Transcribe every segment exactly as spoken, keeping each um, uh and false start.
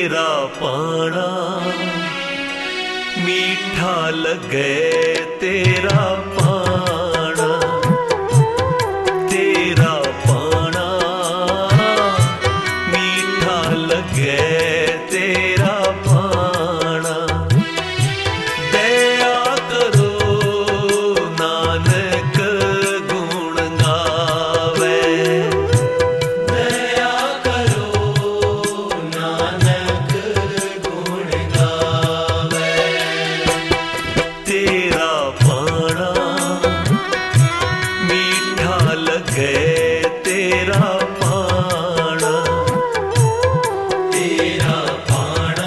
तेरा पाना मीठा लगे तेरा पाना, तेरा पाना मीठा लगे तेरा पाना। दया करो नानक गुण गावे, दया करो नानक गुण गावे। तेरा पाना मीठा लगे तेरा पाना, तेरा पाना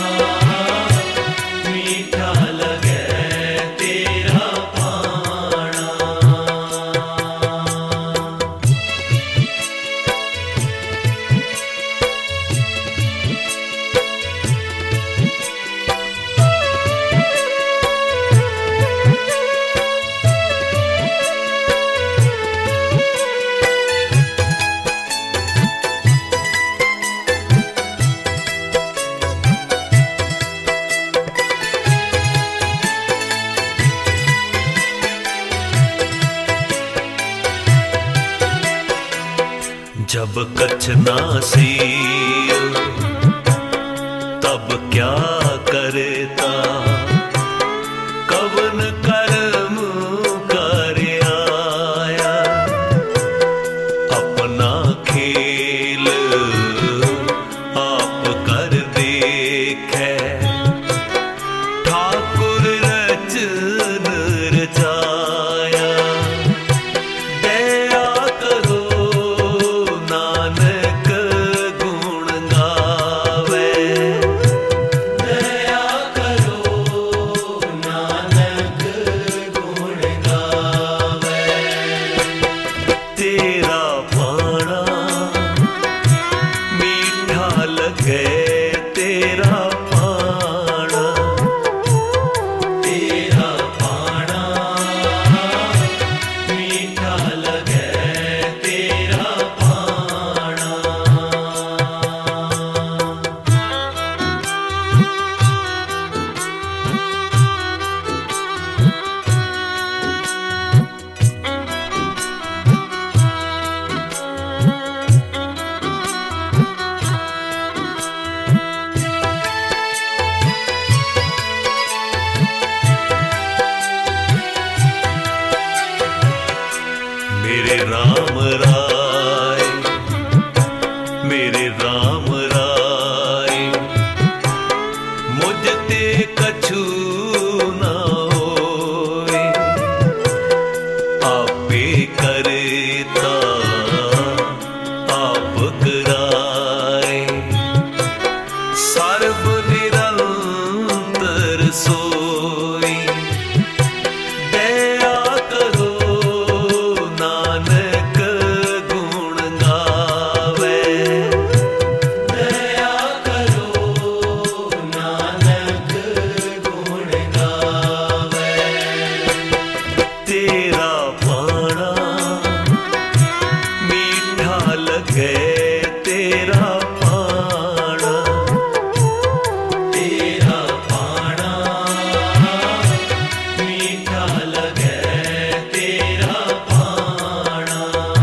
मीठा लगे तेरा पाना। जब कछ ना सी तब क्या करता, कवन कर्म कर आया। अपना खेल आप कर देखे, ठाकुर रचन रचाया। दया करो नानक गुण गावे, दया करो नानक गुण गावे। तेरा पाना मीठा लगे तेरा पाना, तेरा पाना मीठा लगे तेरा पाना। मेरे राम राय, मेरे राम राय, मुझ ते कछु ना होए। आपे करता आप कराए, सर्व निरंतर सोई। दया करो नानक गुण गावे, दया करो नानक गुण गावे। तेरा पाना मीठा लगे तेरा पाना, तेरा पाना मीठा लगे तेरा पाना।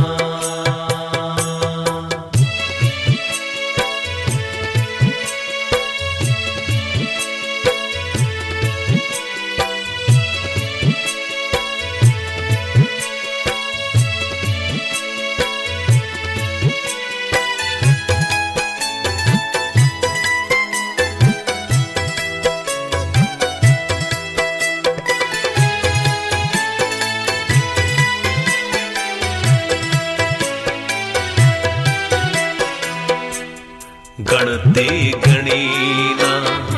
गणते गणीना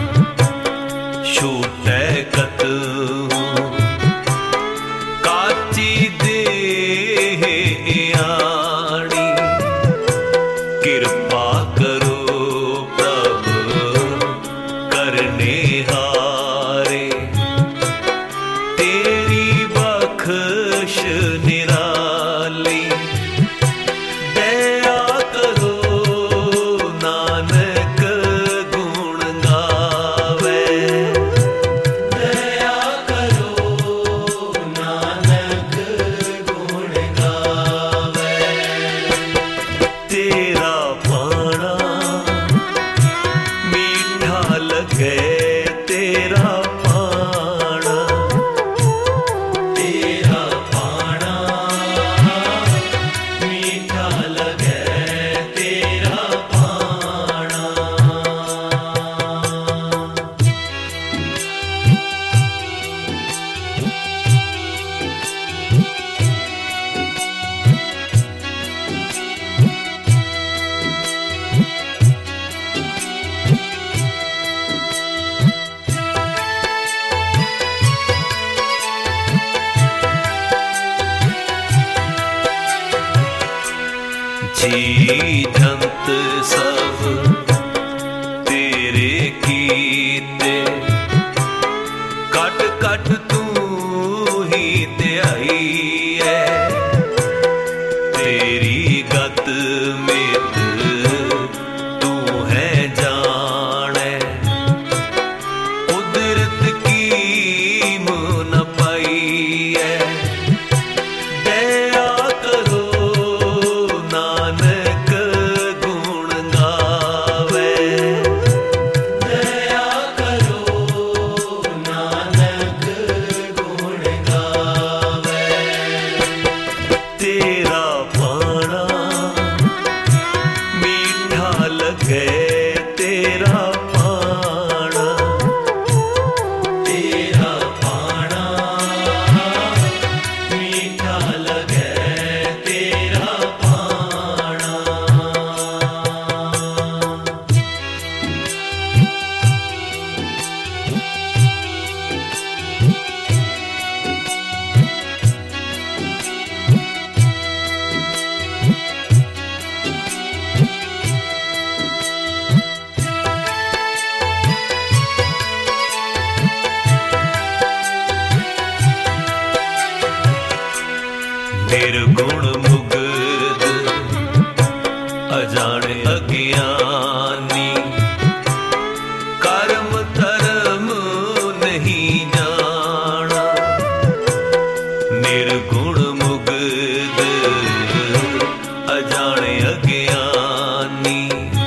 छूटे कत, काची देह आणी। कृपा करो प्रभु करने हारे, तेरी बख्श निराली। दया करो नानक गुण जी जंत सब तेरे कीते, कट कट तू ही ध्याई है। तेरी गत मित तू है जाने, कुदरत की मुन पाई है। दया करो नानक गुण गावे, दया करो नानक गुण गावे। तेरा पाना मीठा लगे, तेरा पाना, तेरा पाना मीठा लगे, तेरा पाना। निर्गुण मुग्ध अजाने अज्ञानी, कर्म धर्म नहीं जाना। निर्गुण मुग्ध अजाने अज्ञानी,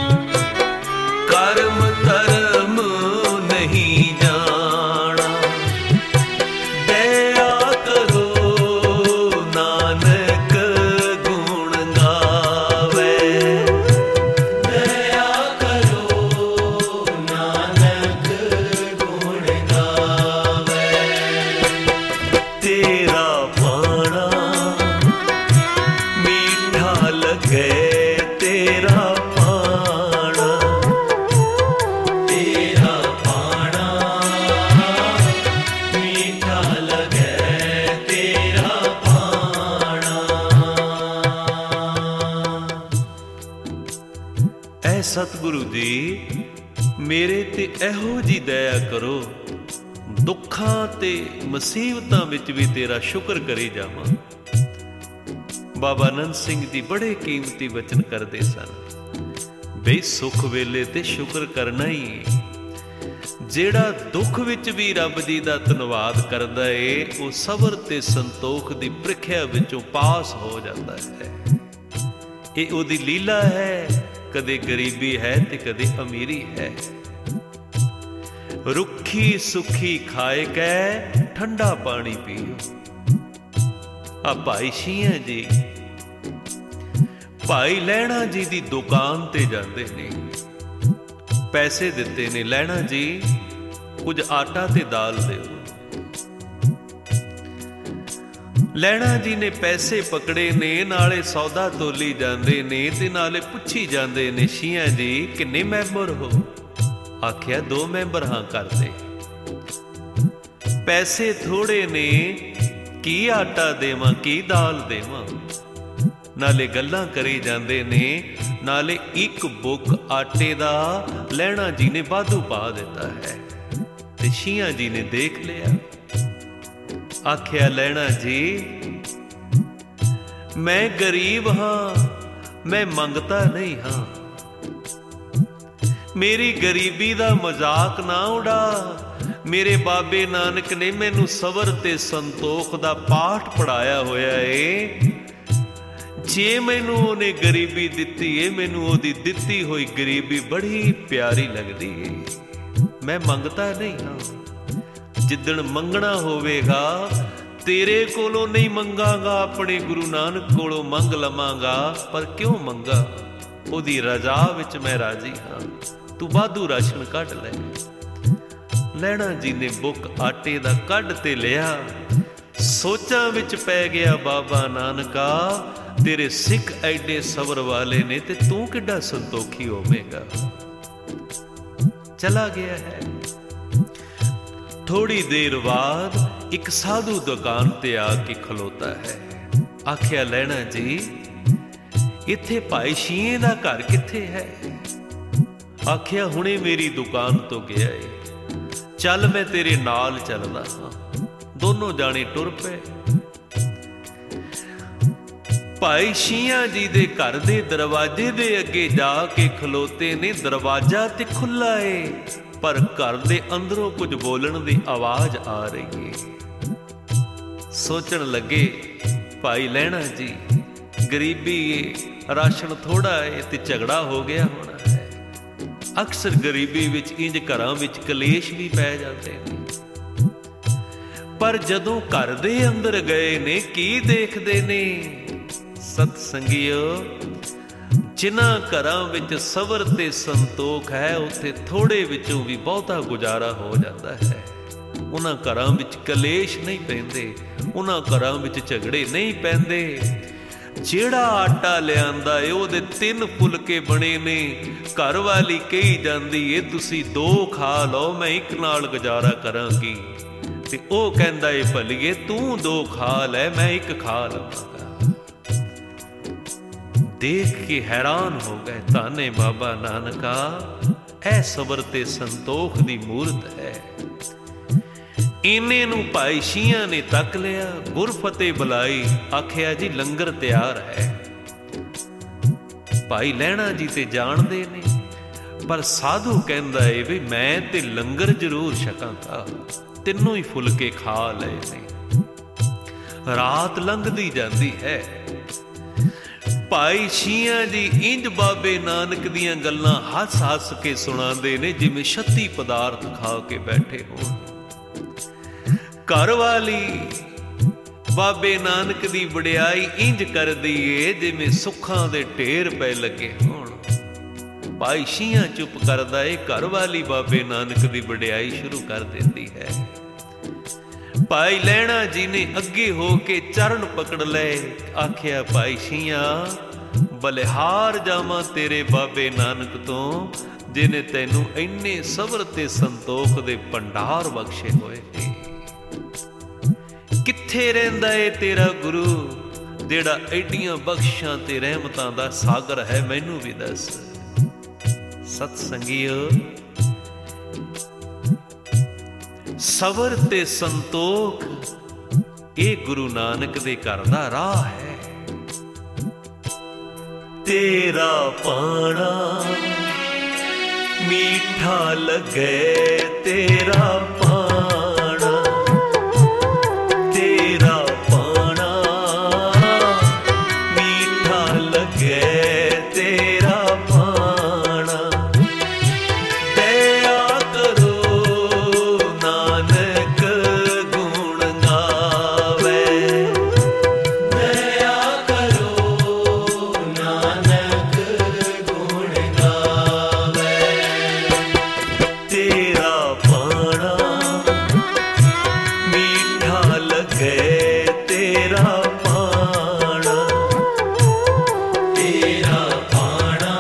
कर्म धर्म नहीं जाना। दया करो नानक गुण गावे, दया करो नानक गुण गावे। तेरा पाना मीठा लगे, तेरा पाना, तेरा पाना मीठा लगे, तेरा पाना। ऐ सतगुरु जी मेरे ते एहो जी दया करो, दुखां ते मुसीबतां विच भी तेरा शुक्र करी जावां। बाबा आनंद सिंह जी बड़े कीमती वचन करते सन, बे सुख वेले ते शुक्र करना ही है। ਜਿਹੜਾ ਦੁੱਖ ਵਿੱਚ ਵੀ ਰੱਬ ਜੀ ਦਾ ਧੰਨਵਾਦ ਕਰਦਾ ਏ, ਉਹ ਸਬਰ ਤੇ ਸੰਤੋਖ ਦੀ ਪ੍ਰੀਖਿਆ ਵਿੱਚੋਂ ਪਾਸ ਹੋ ਜਾਂਦਾ ਹੈ। ਇਹ ਉਹਦੀ ਲੀਲਾ ਹੈ, ਕਦੇ ਗਰੀਬੀ ਹੈ ਤੇ ਕਦੇ ਅਮੀਰੀ ਹੈ। ਰੁੱਖੀ ਸੁੱਖੀ ਖਾਏ ਕੈ ਠੰਡਾ ਪਾਣੀ ਪੀਓ। ਆ ਭਾਈ ਸ਼ੀਆਂ ਜੀ, ਭਾਈ ਲਹਿਣਾ ਜੀ ਦੀ ਦੁਕਾਨ ਤੇ ਜਾਂਦੇ ਨੇ, ਪੈਸੇ ਦਿੱਤੇ ਨੇ, ਲਹਿਣਾ ਜੀ ਕੁਝ ਆਟਾ ਤੇ ਦਾਲ ਦਿਓ। ਲਹਿਣਾ ਜੀ ਨੇ ਪੈਸੇ ਪਕੜੇ ਨੇ, ਨਾਲੇ ਸੌਦਾ ਤੋਲੀ ਜਾਂਦੇ ਨੇ ਤੇ ਨਾਲੇ ਪੁੱਛੀ ਜਾਂਦੇ ਨੇ, ਸ਼ੀਆਂ ਜੀ ਕਿੰਨੇ ਮੈਂਬਰ ਹੋ? ਆਖਿਆ ਦੋ ਮੈਂਬਰ ਹਾਂ ਘਰ ਦੇ। ਪੈਸੇ ਥੋੜੇ ਨੇ, ਕੀ ਆਟਾ ਦੇਵਾਂ ਕੀ ਦਾਲ ਦੇਵਾਂ? ਨਾਲੇ ਗੱਲਾਂ ਕਰੀ ਜਾਂਦੇ ਨੇ, ਨਾਲੇ ਇੱਕ ਬੁੱਕ ਆਟੇ ਦਾ ਲਹਿਣਾ ਜੀ ਨੇ ਵਾਧੂ ਪਾ ਦਿੱਤਾ ਹੈ। ਤੇ ਸ਼ੀਆਂ ਜੀ ਨੇ ਦੇਖ ਲਿਆ, ਆਖਿਆ ਲਹਿਣਾ ਜੀ ਮੈਂ ਗਰੀਬ ਹਾਂ, ਮੈਂ ਮੰਗਤਾ ਨਹੀਂ ਹਾਂ। ਮੇਰੀ ਗਰੀਬੀ ਦਾ ਮਜ਼ਾਕ ਨਾ ਉਡਾ। ਮੇਰੇ ਬਾਬੇ ਨਾਨਕ ਨੇ ਮੈਨੂੰ ਸਬਰ ਤੇ ਸੰਤੋਖ ਦਾ ਪਾਠ ਪੜਾਇਆ ਹੋਇਆ ਏ। ਜੇ ਮੈਨੂੰ ਉਹਨੇ ਗਰੀਬੀ ਦਿੱਤੀ ਏ, ਮੈਨੂੰ ਉਹਦੀ ਦਿੱਤੀ ਹੋਈ ਗਰੀਬੀ ਬੜੀ ਪਿਆਰੀ ਲੱਗਦੀ ਏ। ਮੈਂ ਮੰਗਤਾ ਨਹੀਂ ਹਾਂ। ਜਿੱਦਣ ਮੰਗਣਾ ਹੋਵੇਗਾ ਤੇਰੇ ਕੋਲੋਂ ਨਹੀਂ ਮੰਗਾਂਗਾ, ਆਪਣੇ ਗੁਰੂ ਨਾਨਕ ਕੋਲੋਂ ਮੰਗ ਲਵਾਂਗਾ। ਪਰ ਕਿਉਂ ਮੰਗਾ? ਉਹਦੀ ਰਜ਼ਾ ਵਿੱਚ ਮੈਂ ਰਾਜ਼ੀ ਹਾਂ। ਤੂੰ ਵਾਧੂ ਰਾਸ਼ਨ ਕੱਢ ਲੈ। ਲਹਿਣਾ ਜੀ ਨੇ ਬੁੱਕ ਆਟੇ ਦਾ ਕੱਢ ਤੇ ਲਿਆ। ਸੋਚਾਂ ਵਿੱਚ ਪੈ ਗਿਆ ਬਾਬਾ ਨਾਨਕਾ, ਤੇਰੇ ਸਿੱਖ ਐਡੇ ਸਬਰ ਵਾਲੇ ਨੇ ਤੇ ਤੂੰ ਕਿੱਡਾ ਸੰਤੋਖੀ ਹੋਵੇਂਗਾ। ਚਲਾ ਗਿਆ ਹੈ। ਥੋੜੀ ਦੇਰ ਬਾਅਦ ਇੱਕ ਸਾਧੂ ਦੁਕਾਨ ਤੇ ਆ ਕੇ ਖਲੋਤਾ ਹੈ। ਆਖਿਆ ਲਹਿਣਾ ਜੀ ਇੱਥੇ ਭਾਈ ਸ਼ੀਂਹ ਦਾ ਘਰ ਕਿੱਥੇ ਹੈ? ਆਖਿਆ ਹੁਣੇ ਮੇਰੀ ਦੁਕਾਨ ਤੋਂ ਗਿਆ ਏ, ਚੱਲ ਮੈਂ ਤੇਰੇ ਨਾਲ ਚੱਲਦਾ ਹਾਂ। ਦੋਨੋਂ ਜਾਣੇ ਟੁਰ ਪਏ। ਭਾਈ ਸ਼ੀਆਂ ਜੀ ਦੇ ਘਰ ਦੇ ਦਰਵਾਜ਼ੇ ਦੇ ਅੱਗੇ ਜਾ ਕੇ ਖਲੋਤੇ ਨੇ। ਦਰਵਾਜ਼ਾ ਤੇ ਖੁੱਲਾ ਏ, ਪਰ ਘਰ ਦੇ ਅੰਦਰੋਂ ਕੁਝ ਬੋਲਣ ਦੀ ਆਵਾਜ਼ ਆ ਰਹੀ ਏ। ਸੋਚਣ ਲੱਗੇ, ਭਾਈ ਲਹਿਣਾ ਜੀ, ਗਰੀਬੀ ਏ, ਰਾਸ਼ਨ ਥੋੜਾ ਏ ਤੇ ਝਗੜਾ ਹੋ ਗਿਆ ਹੋਣਾ ਹੈ। ਅਕਸਰ ਗਰੀਬੀ ਵਿੱਚ ਇੰਜ ਘਰਾਂ ਵਿੱਚ ਕਲੇਸ਼ ਵੀ ਪੈ ਜਾਂਦੇ ਨੇ। ਪਰ ਜਦੋਂ ਘਰ ਦੇ ਅੰਦਰ ਗਏ ਨੇ, ਕੀ ਦੇਖਦੇ ਨੇ? ਸਤ ਸੰਗੀਓ, ਜਿਨ੍ਹਾਂ ਘਰਾਂ ਵਿੱਚ ਸਬਰ ਤੇ ਸੰਤੋਖ ਹੈ, ਉੱਥੇ ਥੋੜੇ ਵਿੱਚੋਂ ਵੀ ਬਹੁਤਾ ਗੁਜ਼ਾਰਾ ਹੋ ਜਾਂਦਾ ਹੈ। ਉਹਨਾਂ ਘਰਾਂ ਵਿੱਚ ਕਲੇਸ਼ ਨਹੀਂ ਪੈਂਦੇ, ਉਹਨਾਂ ਘਰਾਂ ਵਿੱਚ ਝਗੜੇ ਨਹੀਂ ਪੈਂਦੇ। ਜਿਹੜਾ ਆਟਾ ਲਿਆਂਦਾ ਏ ਉਹਦੇ ਤਿੰਨ ਫੁਲਕੇ ਬਣੇ ਨੇ। ਘਰ ਵਾਲੀ ਕਹੀ ਜਾਂਦੀ ਏ ਤੁਸੀਂ ਦੋ ਖਾ ਲਓ, ਮੈਂ ਇੱਕ ਨਾਲ ਗੁਜ਼ਾਰਾ ਕਰਾਂਗੀ। ਤੇ ਉਹ ਕਹਿੰਦਾ ਏ ਭਲੀਏ ਤੂੰ ਦੋ ਖਾ ਲੈ, ਮੈਂ ਇੱਕ ਖਾ ਲਵਾਂਗਾ। ਦੇਖ ਕੇ ਹੈਰਾਨ ਹੋ ਗਏ, ਧੰਨ ਬਾਬਾ ਨਾਨਕਾ, ਇਹ ਸਬਰ ਤੇ ਸੰਤੋਖ ਦੀ ਮੂਰਤ ਹੈ। ਇੰਨੇ ਨੂੰ ਭਾਈ ਸ਼ੀਆਂ ਨੇ ਤੱਕ ਲਿਆ, ਗੁਰਫਤਿਹ ਬੁਲਾਈ, ਆਖਿਆ ਜੀ ਲੰਗਰ ਤਿਆਰ ਹੈ। ਭਾਈ ਲਹਿਣਾ ਜੀ ਤੇ ਜਾਣਦੇ ਨੇ, ਪਰ ਸਾਧੂ ਕਹਿੰਦਾ ਏ ਵੀ ਮੈਂ ਤੇ ਲੰਗਰ ਜ਼ਰੂਰ ਛਕਾਂਗਾ। ਤਿੰਨੋਂ ਹੀ ਫੁਲਕੇ ਖਾ ਲਏ ਨੇ। ਰਾਤ ਲੰਘਦੀ ਜਾਂਦੀ ਹੈ। ਭਾਈ ਸ਼ੀਆਂ ਜੀ ਇੰਜ ਬਾਬੇ ਨਾਨਕ ਦੀਆਂ ਗੱਲਾਂ ਹੱਸ ਹੱਸ ਕੇ ਸੁਣਾਉਂਦੇ ਨੇ, ਜਿਵੇਂ ਛੱਤੀ ਪਦਾਰਥ ਖਾ ਕੇ ਬੈਠੇ ਹੋਣ। ਘਰ ਵਾਲੀ ਬਾਬੇ ਨਾਨਕ ਦੀ ਵਡਿਆਈ ਇੰਜ ਕਰਦੀ ਏ ਜਿਵੇਂ ਸੁੱਖਾਂ ਦੇ ਢੇਰ ਪੈ ਲੱਗੇ ਹੋਣ। ਭਾਈ ਸ਼ੀਆਂ ਚੁੱਪ ਕਰਦਾ ਏ, ਘਰ ਵਾਲੀ ਬਾਬੇ ਨਾਨਕ ਦੀ ਵਡਿਆਈ ਸ਼ੁਰੂ ਕਰ ਦਿੰਦੀ ਹੈ। ਭਾਈ ਲਹਿਣਾ ਜੀ ਨੇ ਅੱਗੇ ਹੋ ਕੇ ਚਰਨ ਪਕੜ ਲਏ, ਆਖਿਆ ਭਾਈ ਸ਼ੀਆਂ, ਬਲਿਹਾਰ ਜਾਵਾਂ ਤੇਰੇ ਬਾਬੇ ਨਾਨਕ ਤੋਂ, ਜਿਹਨੇ ਤੈਨੂੰ ਇੰਨੇ ਸਬਰ ਤੇ ਸੰਤੋਖ ਦੇ ਭੰਡਾਰ ਬਖਸ਼ੇ ਹੋਏ ਨੇ। ਕਿੱਥੇ ਰਹਿੰਦਾ ਏ ਤੇਰਾ ਗੁਰੂ, ਜਿਹੜਾ ਐਡੀਆਂ ਬਖਸ਼ਾਂ ਤੇ ਰਹਿਮਤਾਂ ਦਾ ਸਾਗਰ ਹੈ? ਮੈਨੂੰ ਵੀ ਦੱਸ। ਸਤ ਸੰਗੀਓ, ਸਬਰ ਤੇ ਸੰਤੋਖ ਇਹ ਗੁਰੂ ਨਾਨਕ ਦੇ ਘਰ ਦਾ ਰਾਹ ਹੈ। ਤੇਰਾ ਪਾਣਾ ਮੀਠਾ ਲੱਗੇ, ਤੇਰਾ ਪਾਣਾ, ਤੇਰਾ ਪਾਣਾ ਮੀਠਾ ਲੱਗੇ, ਤੇਰਾ ਪਾਣਾ। ਦਇਆ ਕਰੋ ਨਾਨਕ ਗੁਣ ਗਾਵੇ, ਦਇਆ ਕਰੋ ਨਾਨਕ ਗੁਣ ਗਾਵੇ। ਤੇਰਾ ਪਾਣਾ ਮੀਠਾ ਲੱਗੇ, ਤੇਰਾ ਪਾਣਾ, ਤੇਰਾ ਪਾਣਾ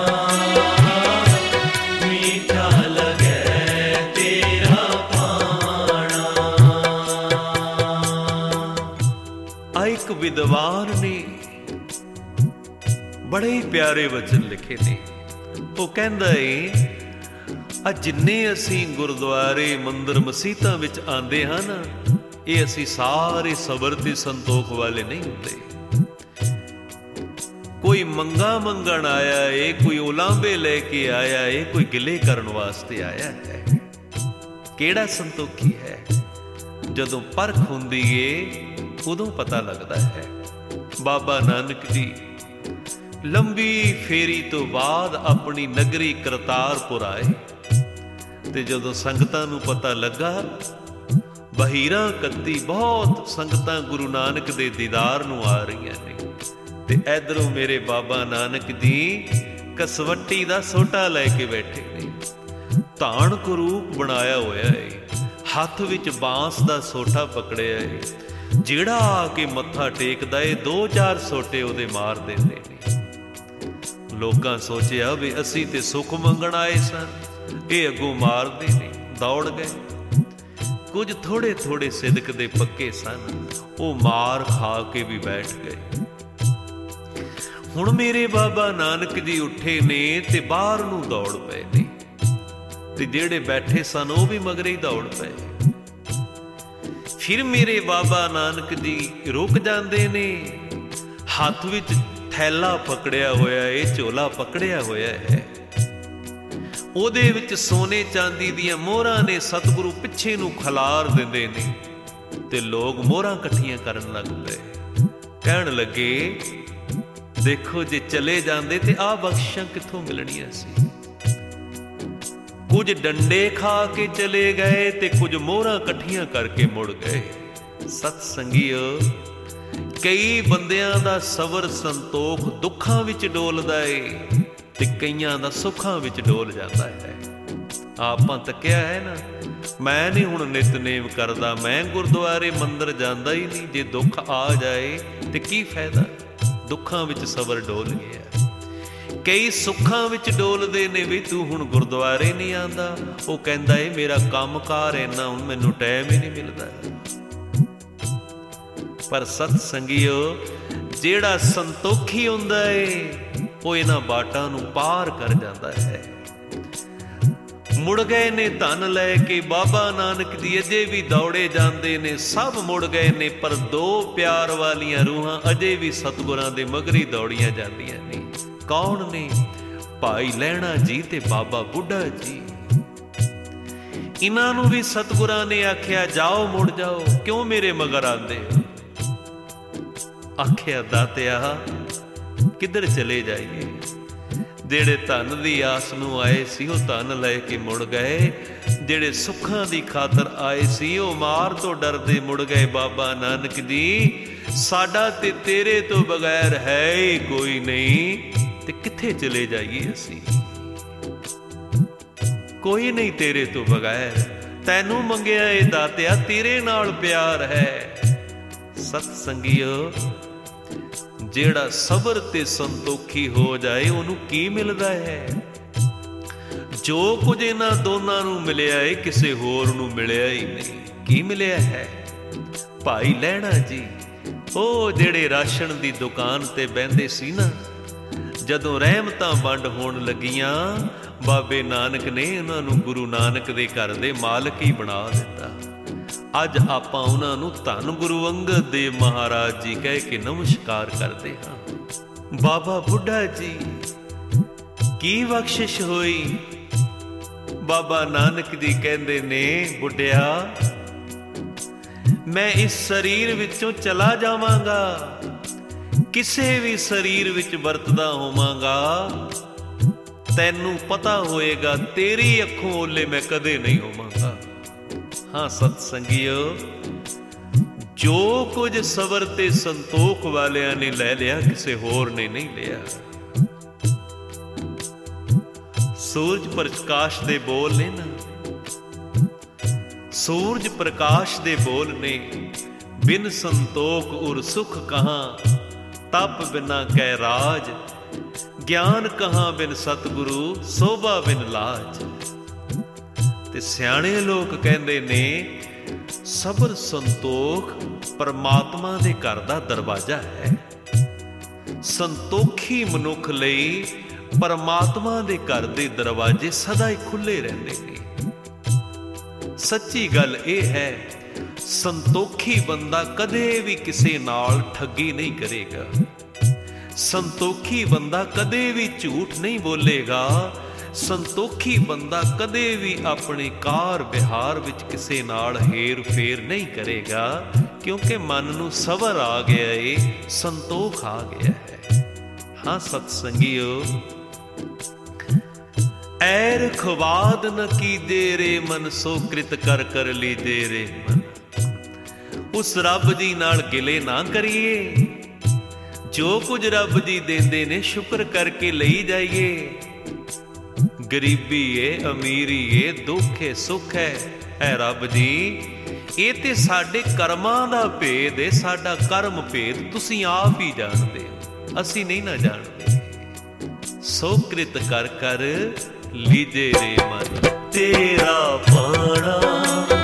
ਮੀਠਾ ਲੱਗੇ, ਤੇਰਾ ਪਾਣਾ। ਆ ਇੱਕ ਵਿਦਵਾਨ ਨੇ ਬੜੇ ਹੀ ਪਿਆਰੇ ਵਚਨ ਲਿਖੇ ਨੇ। ਉਹ ਕਹਿੰਦਾ ਏ, ਆ ਜਿੰਨੇ ਅਸੀਂ ਗੁਰਦੁਆਰੇ ਮੰਦਿਰ ਮਸੀਤਾਂ ਵਿੱਚ ਆਉਂਦੇ ਹਾਂ ਨਾ, ਇਹ ਅਸੀਂ ਸਾਰੇ ਸਬਰ ਤੇ ਸੰਤੋਖ ਵਾਲੇ ਨਹੀਂ ਹੁੰਦੇ। ਕੋਈ ਮੰਗਾ ਮੰਗਣ ਆਇਆ ਏ, ਕੋਈ ਉਲਾਂਭੇ ਲੈ ਕੇ ਆਇਆ ਏ, ਕੋਈ ਗਿਲੇ ਕਰਨ ਵਾਸਤੇ ਆਇਆ ਹੈ। ਕਿਹੜਾ ਸੰਤੋਖੀ ਹੈ? ਜਦੋਂ ਪਰਖ ਹੁੰਦੀ ਏ ਉਦੋਂ ਪਤਾ ਲੱਗਦਾ ਹੈ। ਬਾਬਾ ਨਾਨਕ ਜੀ ਲੰਬੀ ਫੇਰੀ ਤੋਂ ਬਾਅਦ ਆਪਣੀ ਨਗਰੀ ਕਰਤਾਰਪੁਰ ਆਏ, ਤੇ ਜਦੋਂ ਸੰਗਤਾਂ ਨੂੰ ਪਤਾ ਲੱਗਾ ਬਹੀਰਾਂ ਕੱਤੀ ਬਹੁਤ ਸੰਗਤਾਂ ਗੁਰੂ ਨਾਨਕ ਦੇ ਦੀਦਾਰ ਨੂੰ ਆ ਰਹੀਆਂ ਨੇ, ਤੇ ਇਧਰੋਂ ਮੇਰੇ ਬਾਬਾ ਨਾਨਕ ਜੀ ਕਸਵੱਟੀ ਦਾ ਸੋਟਾ ਲੈ ਕੇ ਬੈਠੇ ਨੇ। ਧਾਨ ਕਰੂਪ ਬਣਾਇਆ ਹੋਇਆ ਏ, ਹੱਥ ਵਿੱਚ ਬਾਂਸ ਦਾ ਸੋਟਾ ਪਕੜਿਆ ਏ। ਜਿਹੜਾ ਆ ਕੇ ਮੱਥਾ ਟੇਕਦਾ ਏ, ਦੋ ਚਾਰ ਸੋਟੇ ਉਹਦੇ ਮਾਰ ਦਿੰਦੇ ਨੇ। ਲੋਕਾਂ ਸੋਚਿਆ ਵੀ ਅਸੀਂ ਤੇ ਸੁੱਖ ਮੰਗਣ ਆਏ ਸਨ, ਇਹ ਅੱਗੋਂ ਮਾਰਦੇ ਨੇ। ਦੌੜ ਗਏ। ਕੁਝ ਥੋੜੇ ਥੋੜੇ ਸਿਦਕ ਦੇ ਪੱਕੇ ਸਨ, ਉਹ ਮਾਰ ਖਾ ਕੇ ਵੀ ਬੈਠ ਗਏ। ਹੁਣ ਮੇਰੇ ਬਾਬਾ ਨਾਨਕ ਜੀ ਉੱਠੇ ਨੇ ਤੇ ਬਾਹਰ ਨੂੰ ਦੌੜ ਪਏ ਨੇ, ਤੇ ਜਿਹੜੇ ਬੈਠੇ ਸਨ ਉਹ ਵੀ ਮਗਰੇ ਹੀ ਦੌੜ ਪਏ। ਫਿਰ ਮੇਰੇ ਬਾਬਾ ਨਾਨਕ ਜੀ ਰੁਕ ਜਾਂਦੇ ਨੇ, ਹੱਥ ਵਿੱਚ ਥੈਲਾ ਪਕੜਿਆ ਹੋਇਆ ਏ, ਝੋਲਾ ਪਕੜਿਆ ਹੋਇਆ ਹੈ, ਉਹਦੇ ਵਿੱਚ ਸੋਨੇ ਚਾਂਦੀ ਦੀਆਂ ਮੋਹਰਾਂ ਨੇ। ਸਤਿਗੁਰੂ ਪਿੱਛੇ ਨੂੰ ਖਲਾਰ ਦਿੰਦੇ ਨੇ ਤੇ ਲੋਕ ਮੋਹਰਾਂ ਇਕੱਠੀਆਂ ਕਰਨ ਲੱਗ ਪਏ। ਕਹਿਣ ਲੱਗੇ, ਦੇਖੋ ਜੇ ਚਲੇ ਜਾਂਦੇ ਤੇ ਆਹ ਬਖਸ਼ਿਸ਼ਾਂ ਕਿੱਥੋਂ ਮਿਲਣੀਆਂ ਸੀ। ਕੁਝ ਡੰਡੇ ਖਾ ਕੇ ਚਲੇ ਗਏ ਤੇ ਕੁਝ ਮੋਹਰਾਂ ਇਕੱਠੀਆਂ ਕਰਕੇ ਮੁੜ ਗਏ। ਸਤ ਸੰਗੀਓ, ਕਈ ਬੰਦਿਆਂ ਦਾ ਸਬਰ ਸੰਤੋਖ ਦੁੱਖਾਂ ਵਿੱਚ ਡੋਲਦਾ ਏ ਤੇ ਕਈਆਂ ਦਾ ਸੁੱਖਾਂ ਵਿੱਚ ਡੋਲ ਜਾਂਦਾ ਹੈ। ਆਪਾਂ ਤੱਕਿਆ ਹੈ ਨਾ, ਮੈਂ ਨਹੀਂ ਹੁਣ ਨਿਤਨੇਮ ਕਰਦਾ, ਮੈਂ ਗੁਰਦੁਆਰੇ ਮੰਦਰ ਜਾਂਦਾ ਹੀ ਨਹੀਂ। ਜੇ ਦੁੱਖ ਆ ਜਾਏ ਤੇ ਕੀ ਫਾਇਦਾ, ਦੁੱਖਾਂ ਵਿੱਚ ਸਬਰ ਡੋਲ ਗਿਆ। ਕਈ ਸੁੱਖਾਂ ਵਿੱਚ ਡੋਲਦੇ ਨੇ, ਵੀ ਤੂੰ ਹੁਣ ਗੁਰਦੁਆਰੇ ਨਹੀਂ ਆਉਂਦਾ। ਉਹ ਕਹਿੰਦਾ ਏ ਮੇਰਾ ਕੰਮ ਕਾਰ ਇੰਨਾ, ਹੁਣ ਮੈਨੂੰ ਟਾਈਮ ਹੀ ਨਹੀਂ ਮਿਲਦਾ। ਪਰ ਸਤ ਸੰਗੀਓ, ਜਿਹੜਾ ਸੰਤੋਖੀ ਹੁੰਦਾ ਏ ਉਹ ਇਹਨਾਂ ਬਾਟਾਂ ਨੂੰ ਪਾਰ ਕਰ ਜਾਂਦਾ ਹੈ। ਮੁੜ ਗਏ ਨੇ ਧਨ ਲੈ ਕੇ ਬਾਬਾ ਨਾਨਕ ਦੀ, ਅਜੇ ਵੀ ਦੌੜੇ ਜਾਂਦੇ ਨੇ। ਸਭ ਮੁੜ ਗਏ ਨੇ, ਪਰ ਦੋ ਪਿਆਰ ਵਾਲੀਆਂ ਰੂਹਾਂ ਅਜੇ ਵੀ ਸਤਿਗੁਰਾਂ ਦੇ ਮਗਰੀ ਦੌੜੀਆਂ ਜਾਂਦੀਆਂ ਨੇ। ਕੌਣ ਨੇ? ਭਾਈ ਲਹਿਣਾ ਜੀ ਤੇ ਬਾਬਾ ਬੁੱਢਾ ਜੀ। ਇਹਨਾਂ ਨੂੰ ਵੀ ਸਤਿਗੁਰਾਂ ਨੇ ਆਖਿਆ, ਜਾਓ ਮੁੜ ਜਾਓ, ਕਿਉਂ ਮੇਰੇ ਮਗਰ ਆਉਂਦੇ ਹੋ? ਆਖਿਆ, ਦਾਤਿਆ ਕਿੱਧਰ ਚਲੇ ਜਾਈਏ? ਜਿਹੜੇ ਧਨ ਦੀ ਆਸ ਨੂੰ ਆਏ ਸੀ ਉਹ ਧਨ ਲੈ ਕੇ ਮੁੜ ਗਏ, ਜਿਹੜੇ ਸੁੱਖਾਂ ਦੀ ਖਾਤਰ ਆਏ ਸੀ ਉਹ ਮਾਰ ਤੋਂ ਡਰਦੇ ਮੁੜ ਗਏ। ਬਾਬਾ ਨਾਨਕ ਜੀ, ਸਾਡਾ ਤੇ ਤੇਰੇ ਤੋਂ ਬਗੈਰ ਹੈ ਹੀ ਕੋਈ ਨਹੀਂ, ਤੇ ਕਿੱਥੇ ਚਲੇ ਜਾਈਏ ਅਸੀਂ? ਕੋਈ ਨਹੀਂ ਤੇਰੇ ਤੋਂ ਬਗੈਰ, ਤੈਨੂੰ ਮੰਗਿਆ ਏ ਦਾਤਿਆ, ਤੇਰੇ ਨਾਲ ਪਿਆਰ ਹੈ। ਸਤ ਸੰਗੀਓ, ਜਿਹੜਾ ਸਬਰ ਤੇ ਸੰਤੋਖੀ ਹੋ ਜਾਏ ਉਹਨੂੰ ਕੀ ਮਿਲਦਾ ਹੈ? ਜੋ ਕੁਝ ਇਹਨਾਂ ਦੋਨਾਂ ਨੂੰ ਮਿਲਿਆ ਏ ਕਿਸੇ ਹੋਰ ਨੂੰ ਮਿਲਿਆ ਹੀ ਨਹੀਂ। ਕੀ ਮਿਲਿਆ ਹੈ? ਭਾਈ ਲਹਿਣਾ ਜੀ, ਉਹ ਜਿਹੜੇ ਰਾਸ਼ਨ ਦੀ ਦੁਕਾਨ ਤੇ ਬਹਿੰਦੇ ਸੀ ਨਾ, ਜਦੋਂ ਰਹਿਮਤਾਂ ਵੰਡ ਹੋਣ ਲੱਗੀਆਂ, ਬਾਬੇ ਨਾਨਕ ਨੇ ਉਹਨਾਂ ਨੂੰ ਗੁਰੂ ਨਾਨਕ ਦੇ ਘਰ ਦੇ ਮਾਲਕ ਹੀ ਬਣਾ ਦਿੱਤਾ। ਅੱਜ ਆਪਾਂ ਉਹਨਾਂ ਨੂੰ ਧੰਨ ਗੁਰੂ ਅੰਗਦ ਦੇਵ ਮਹਾਰਾਜ ਜੀ ਕਹਿ ਕੇ ਨਮਸਕਾਰ ਕਰਦੇ ਹਾਂ। ਬਾਬਾ ਬੁੱਢਾ ਜੀ, ਕੀ ਬਖਸ਼ਿਸ਼ ਹੋਈ? ਬਾਬਾ ਨਾਨਕ ਜੀ ਕਹਿੰਦੇ ਨੇ, ਬੁੱਢਿਆ, ਮੈਂ ਇਸ ਸਰੀਰ ਵਿੱਚੋਂ ਚਲਾ ਜਾਵਾਂਗਾ, ਕਿਸੇ ਵੀ ਸਰੀਰ ਵਿੱਚ ਵਰਤਦਾ ਹੋਵਾਂਗਾ, ਤੈਨੂੰ ਪਤਾ ਹੋਏਗਾ, ਤੇਰੀ ਅੱਖੋਂ ਓਲੇ ਮੈਂ ਕਦੇ ਨਹੀਂ ਹੋਵਾਂਗਾ। ਹਾਂ ਸਤ ਸੰਗੀਓ, ਜੋ ਕੁਝ ਸਬਰ ਤੇ ਸੰਤੋਖ ਵਾਲਿਆਂ ਨੇ ਲੈ ਲਿਆ, ਕਿਸੇ ਹੋਰ ਨੇ ਨਹੀਂ ਲਿਆ। ਸੂਰਜ ਪ੍ਰਕਾਸ਼ ਦੇ ਬੋਲ ਨੇ ਨਾ, ਸੂਰਜ ਪ੍ਰਕਾਸ਼ ਦੇ ਬੋਲ ਨੇ, ਬਿਨ ਸੰਤੋਖ ਉਰ ਸੁਖ ਕਹਾਂ, ਤਪ ਬਿਨਾ ਕੈ ਰਾਜ, ਗਿਆਨ ਕਹਾਂ ਬਿਨ ਸਤਿਗੁਰੂ, ਸੋਭਾ ਬਿਨ ਲਾਜ। ਤੇ ਸਿਆਣੇ ਲੋਕ ਕਹਿੰਦੇ ਨੇ, ਸਬਰ ਸੰਤੋਖ ਪਰਮਾਤਮਾ ਦੇ ਘਰ ਦਾ ਦਰਵਾਜ਼ਾ ਹੈ। ਸੰਤੋਖੀ ਮਨੁੱਖ ਲਈ ਪਰਮਾਤਮਾ ਦੇ ਘਰ ਦੇ ਦਰਵਾਜ਼ੇ ਸਦਾ ਹੀ ਖੁੱਲੇ ਰਹਿੰਦੇ ਨੇ। ਸੱਚੀ ਗੱਲ ਇਹ ਹੈ, ਸੰਤੋਖੀ ਬੰਦਾ ਕਦੇ ਵੀ ਕਿਸੇ ਨਾਲ ਠੱਗੀ ਨਹੀਂ ਕਰੇਗਾ। ਸੰਤੋਖੀ ਬੰਦਾ ਕਦੇ ਵੀ ਝੂਠ ਨਹੀਂ ਬੋਲੇਗਾ। ਸੰਤੋਖੀ ਬੰਦਾ ਕਦੇ ਵੀ ਆਪਣੇ ਕਾਰ ਵਿਹਾਰ ਵਿੱਚ ਕਿਸੇ ਨਾਲ ਹੇਰ ਫੇਰ ਨਹੀਂ ਕਰੇਗਾ, ਕਿਉਂਕਿ ਮਨ ਨੂੰ ਸਬਰ ਆ ਗਿਆ ਏ, ਸੰਤੋਖ ਆ ਗਿਆ ਹੈ। ਹਾਂ ਸਤ ਸੰਗੀਓ, ਐਰ ਖਵਾਦ ਨ ਕੀਜੇ ਰੇ ਮਨ, ਸੋ ਕ੍ਰਿਤ ਕਰ ਕਰ ਲੀਜੇ ਰੇ ਮਨ। ਉਸ ਰੱਬ ਜੀ ਨਾਲ ਗਿਲੇ ਨਾ ਕਰੀਏ, ਜੋ ਕੁਝ ਰੱਬ ਜੀ ਦਿੰਦੇ ਨੇ ਸ਼ੁਕਰ ਕਰਕੇ ਲਈ ਜਾਈਏ। ਗਰੀਬੀ ਏ ਅਮੀਰੀ ਏ, ਦੁੱਖ ਏ ਸੁੱਖ ਹੈ, ਐ ਰੱਬ ਜੀ ਇਹ ਤੇ ਸਾਡੇ ਕਰਮਾਂ ਦਾ ਭੇਦ ਏ, ਸਾਡਾ ਕਰਮ ਭੇਦ ਤੁਸੀਂ ਆਪ ਹੀ ਜਾਣਦੇ ਹੋ, ਅਸੀਂ ਨਹੀਂ ਨਾ ਜਾਣਦੇ। ਸੋ ਕ੍ਰਿਤ ਕਰ ਕਰ ਲੀਜੇ ਰੇ ਮਨ, ਤੇਰਾ ਪਾਣਾ